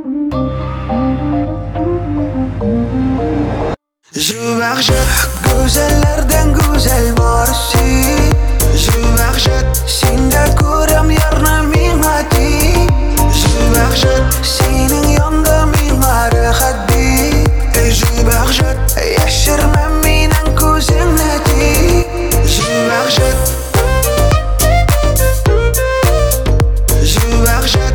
Juvahjat, go'zallardan go'zal borsi. Juvahjat, senda ko'ram yarni minnati. Juvahjat, sening yonda menga rohatdi. Juvahjat, yashirman mening ko'zingni. Juvahjat, Juvahjat,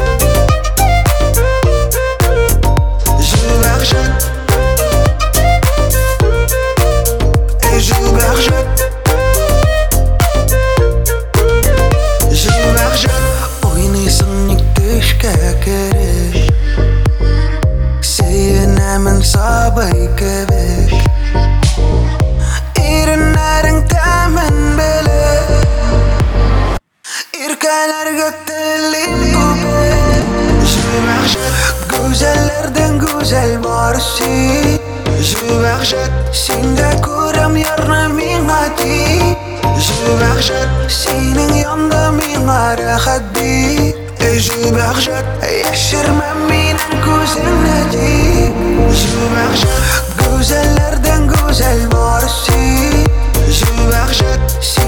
Juvahjat, Juvahjat, Juvahjat, oynaysan nikdishka kirish. Senaman sabay kebish. Erinlaring tamin bilib, erkalarga tilim ko'pib. Juvahjat, go'zallardan go'zal borsi. Juvahjat, senda ko'ram yarni minnati. Juvahjat, sening yonda menga rohatdi. Juvahjat, yashirman mening ko'zingni. Juvahjat, go'zallardan go'zal borsi. Juvahjat,